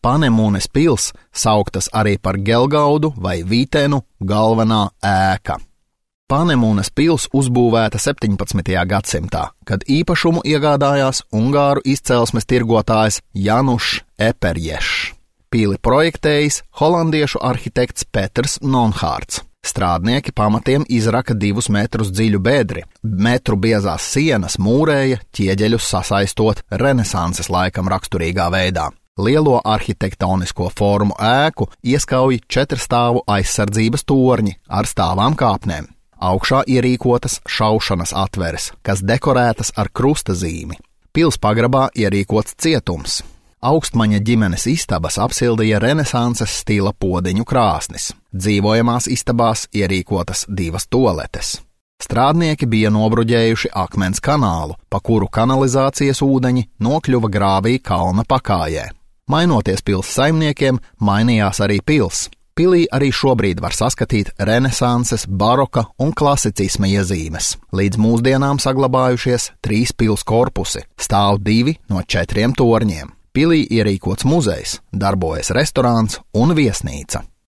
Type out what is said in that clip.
Panemunes pils sauktas arī par Gelgaudu vai Vitenu galvenā ēka. Panemunes pils uzbūvēta 17. gadsimtā, kad īpašumu iegādājās ungāru izcelsmes tirgotājs Janušs Eperješs. Pili projektējis holandiešu arhitekts Peters Nonhārds. Strādnieki pamatiem izraka 2 metrus dziļu bedri, metru biezās sienas mūrēja, ķieģeļus sasaistot renesanses laikam raksturīgā veidā. Lielo arhitektonisko formu ēku ieskauj 4 stāvu aizsardzības torņi ar stāvām kāpnēm. Augšā ierīkotas šaušanas atveres, kas dekorētas ar krusta zīmi. Pils pagrabā ierīkots cietums. Augstmaņa ģimenes istabas apsildīja renesanses stila podeņu krāsnis. Dzīvojamās istabās ierīkotas 2 tualetes. Strādnieki bija nobruģējuši akmens kanālu, pa kuru kanalizācijas ūdeņi nokļuva grāvī kalna pakājē. Mainoties pils saimniekiem, mainījās arī pils. Pilī arī šobrīd var saskatīt renesanses, baroka un klasicisma iezīmes. Līdz mūsdienām saglabājušies 3 pils korpusi, stāv 2 no 4 torņiem. Pilī ierīkots muzejs, darbojas restorāns un viesnīca.